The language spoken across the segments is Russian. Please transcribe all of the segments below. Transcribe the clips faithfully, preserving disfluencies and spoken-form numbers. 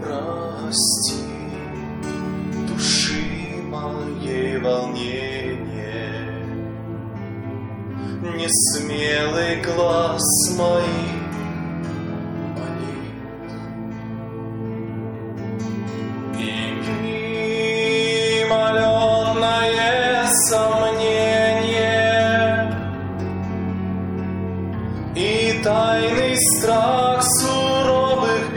Прости души моей волнение, несмелый глаз моих молит. И мимолетное сомнение, и тайный страх суровых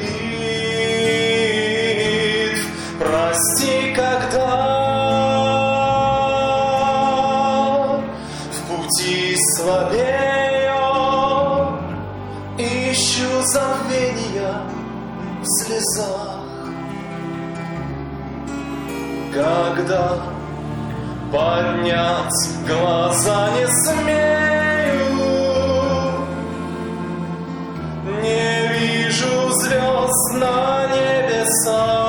битв. Прости, когда в пути слабею, ищу забвения в слезах. Когда поднять глаза не смею, не вижу звезд на небесах.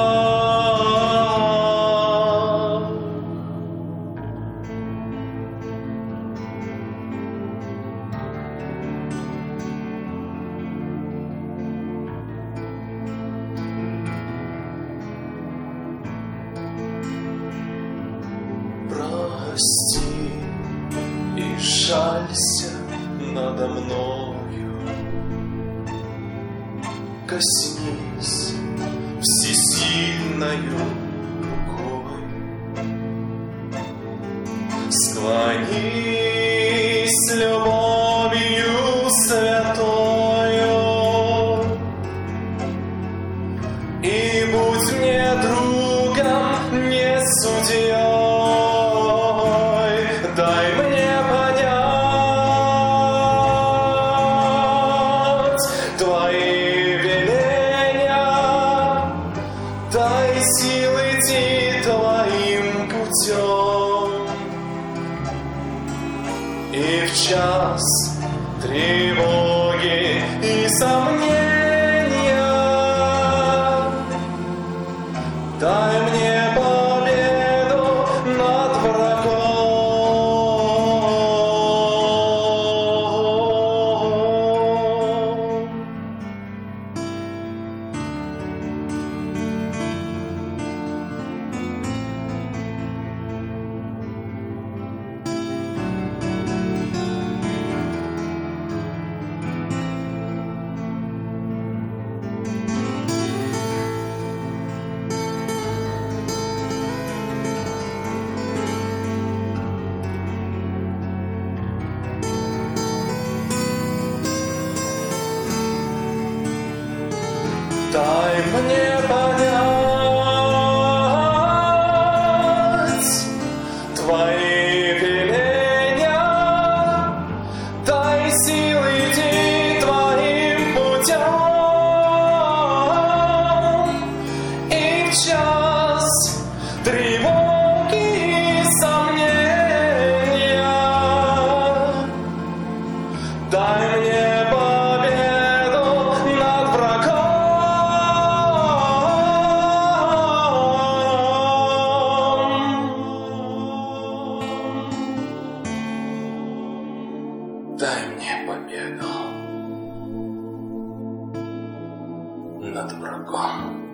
Прости и жалься надо мною, коснись всесильною рукой, склонись любовью святою и будь мне другом, не судьей. Дай мне понять твои веления, дай силы идти твоим путем. И в час тревоги и сомнения дай мне победу над врагом. Дай мне понять твои веления, дай силы идти твоим путем. И в час тревоги и сомнения дай мне победу над врагом. Дай мне победу над врагом.